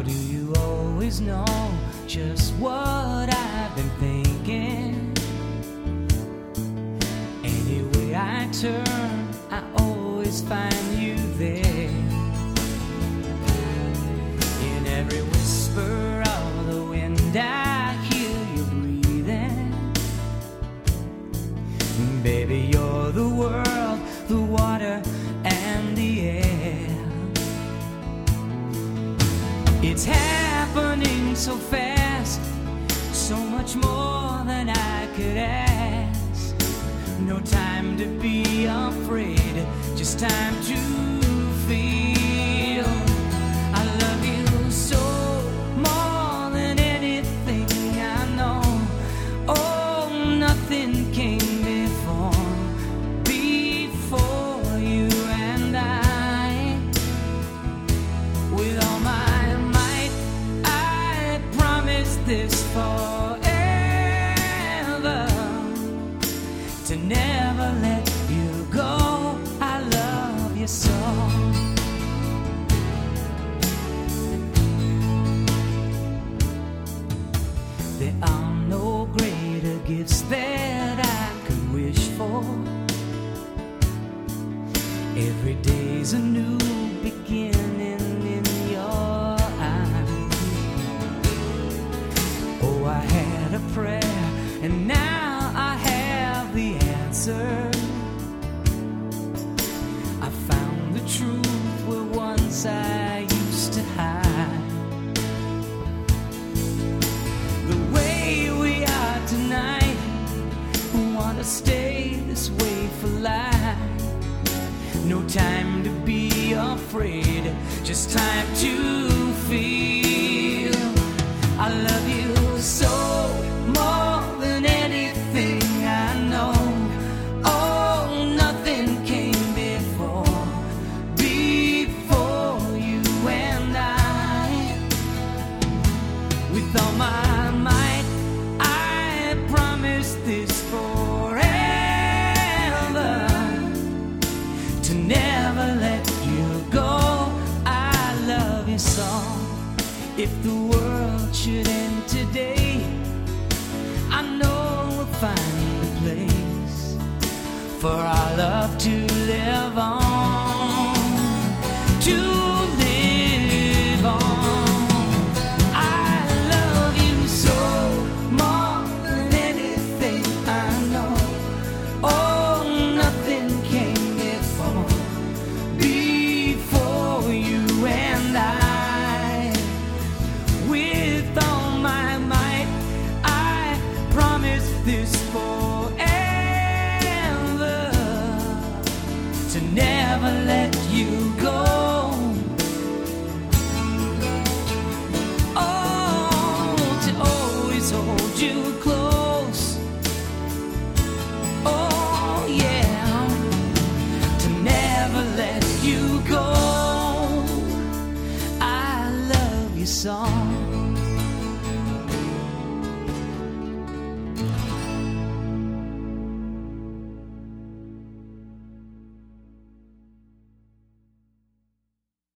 do you always know just what I've been thinking? Any way I turn, I always find you there. In every whisper of the wind, I hear you breathing. Baby, you're the world, the water, and the air. It's happening so fast, so much more than I could ask. No time to be afraid, just time to feel. I love you so, more than anything I know. Oh, nothing came before you and I. With all my might, I promise this forever, to never let you go. I love you so. There are no greater gifts that I could wish for. Every day's a new beginning in your eyes. Oh, I had a prayer, and now I have the answer. I found the truth where once I used to hide. The way we are tonight, I wanna stay this way for life. No time to be afraid, just time to feel. I love you so, more than anything I know. Oh, nothing came before you and I. With all my might, I promise this forever, to never let you go. I love you so. If the world should end today, I know we'll find a place for our love to live on, to live on. I love you so, more than anything I know. Oh, nothing came before you and I. With all my might, I promise this forever, to never let you go. Oh, to always hold you close. Oh, yeah, to never let you go. I love you so.